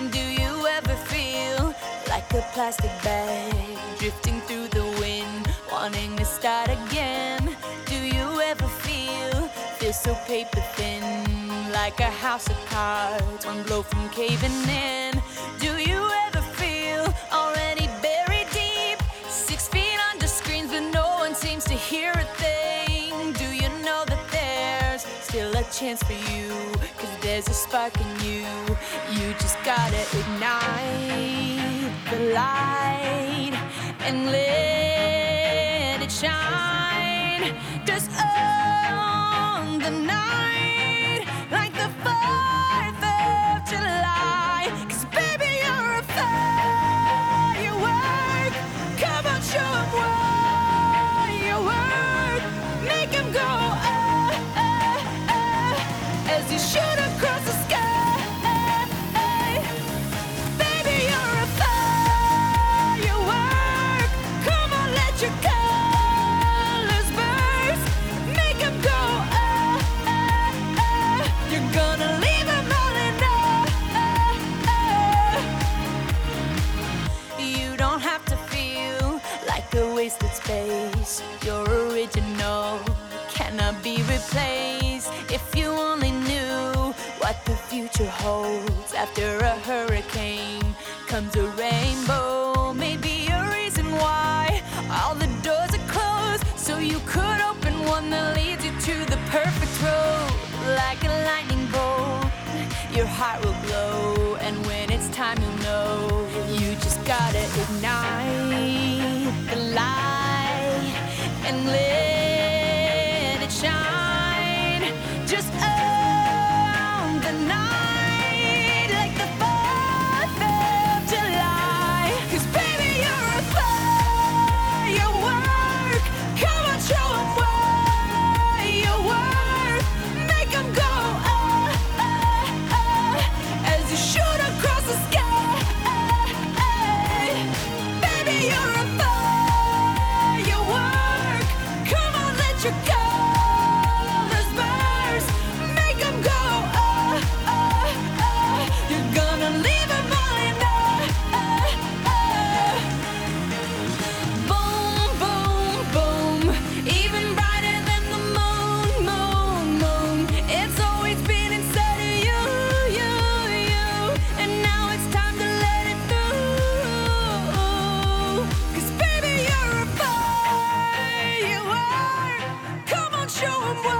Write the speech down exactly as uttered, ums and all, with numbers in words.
Do you ever feel like a plastic bag drifting through the wind, wanting to start again? Do you ever feel, feel so paper thin, like a house of cards, one blow from caving in? Do you ever feel already buried deep, six feet under screens but no one seems to hear a thing? Do you know that there's still a chance for you, cause there's a spark in you? You just gotta ignite the light and let it shine. Just own the night like the fourth of July. Cause baby, you're a firework. Come on, show 'em why you work. Make 'em go ah, ah, ah, as you shoot across the sky. Baby, you're a firework. Come on, let your colors burst. Make 'em go ah, ah, ah. You're gonna leave 'em all in awe. You don't have to feel like a wasted space. You're original, cannot be replaced. If you only knew what the future holds. After a hurricane comes a rainbow. Maybe a reason why all the doors are closed, so you could open one that leads you to the perfect road. Like a lightning bolt, your heart will glow, and when it's time you'll know. You just gotta ignite the light and let it shine. Just own the night like the fourth of July. Cause baby, you're a firework. Come on, show 'em why you work. Make 'em go ah, ah, ah, as you shoot across the sky. Baby, you're a firework. Come on, let your colors burst. Make 'em go ah, ah, ah. You're gonna leave 'em all in awe. Boom, boom, boom. Even brighter than the moon, moon, moon. It's always been inside of you, you, you. And now it's time to let it through. Cause baby, you're a firework. Come on, show 'em